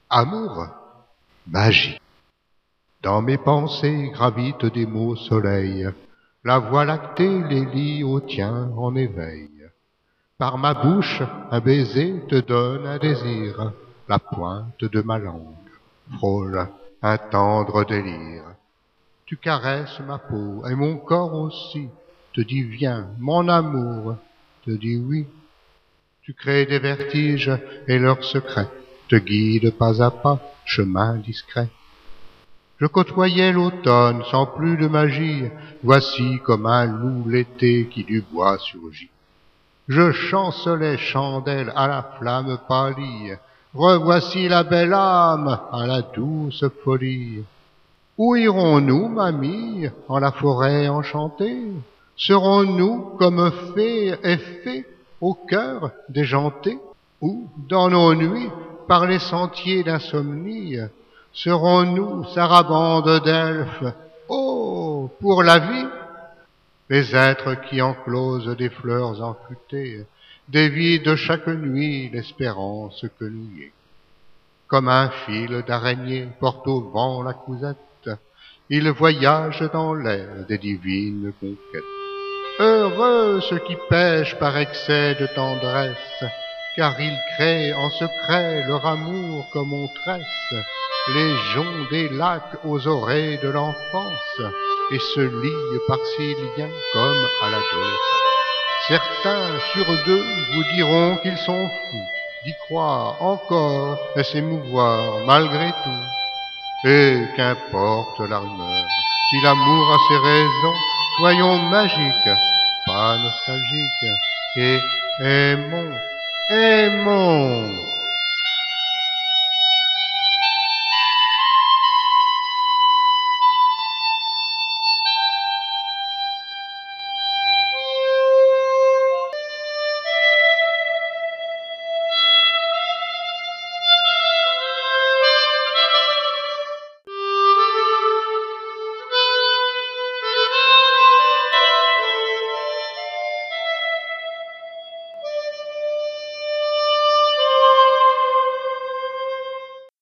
Amour, magie. Dans mes pensées gravitent des mots soleil. La voie lactée les lie au tien en éveil. Par ma bouche, un baiser te donne un désir. La pointe de ma langue frôle un tendre délire. Tu caresses ma peau et mon corps aussi. Te dis viens, mon amour, te dis oui. Tu crées des vertiges et leurs secrets te guident pas à pas, chemin discret. Je côtoyais l'automne sans plus de magie. Voici comme un loup l'été qui du bois surgit. Je chancelais chandelle à la flamme pâlie. Revoici la belle âme à la douce folie. Où irons-nous, mamie, en la forêt enchantée? Serons-nous comme fées et fées au cœur déjanté? Ou, dans nos nuits, par les sentiers d'insomnie, serons-nous sarabande d'elfes? Oh, pour la vie! Les êtres qui enclosent des fleurs amputées dévident chaque nuit l'espérance que nous y est. Comme un fil d'araignée porte au vent la cousette, il voyage dans l'air des divines conquêtes. Heureux ceux qui pêchent par excès de tendresse, car ils créent en secret leur amour comme on tresse les joncs des lacs aux oreilles de l'enfance et se lient par ces liens comme à l'adolescence. Certains sur deux vous diront qu'ils sont fous d'y croire encore et s'émouvoir malgré tout. Et qu'importe la rumeur, si l'amour a ses raisons, soyons magiques, pas nostalgiques, et aimons, aimons.